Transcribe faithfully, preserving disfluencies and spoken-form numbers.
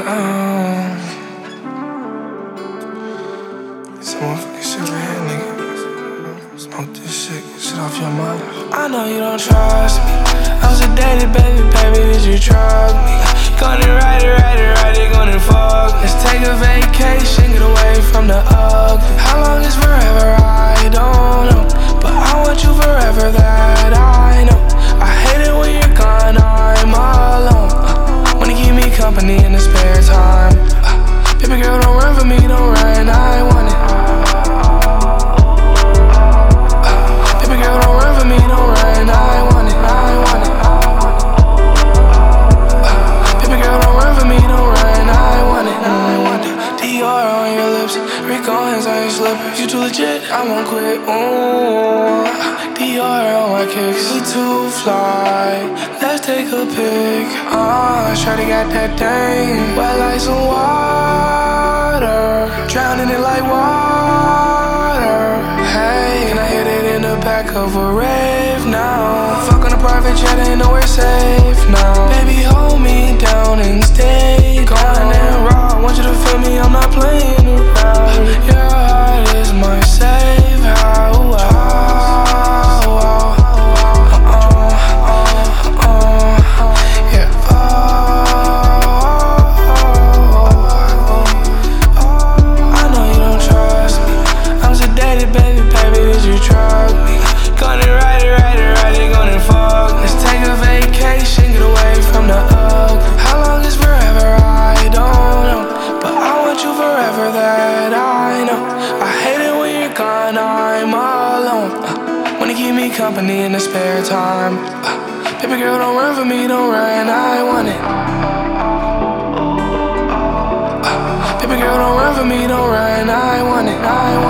Um, some motherfucking shit right here, nigga. Smoke this shit, get shit off your mind. I know you don't trust me. I'm sedated, baby, baby, did you trust me? Gonna ride it, ride it, ride it, gonna fuck. Let's take a vacation, get away from the ugly. How long is forever? I don't know, but I want you forever, that I know. I hate it when you're gone, I'm alone. uh, Wanna keep me company in the spare time. uh, Baby girl, don't run for me, don't run, I want it. uh, Baby girl, don't run for me, don't run, I want it, I want it. uh, Baby girl, don't run for me, don't run, I want it, I want it. Dior on your lips, Rico hands on your slippers. You too legit, I won't quit, ooh. Dior on my kicks, we too fly, let's take a pic. Uh, Shawty got that thing, wet like some water, drowning it like water. Hey, can I hit it in the back of a rave now? Fuck on a private jet, ain't nowhere safe now. Baby, hold me down and stay gone and raw. Want you to feel me, I'm not playing around. Your heart is my safe house. Company in the spare time. uh, Baby girl, don't run for me, don't run, I want it. uh, Baby girl, don't run for me, don't run, I want it, I want it.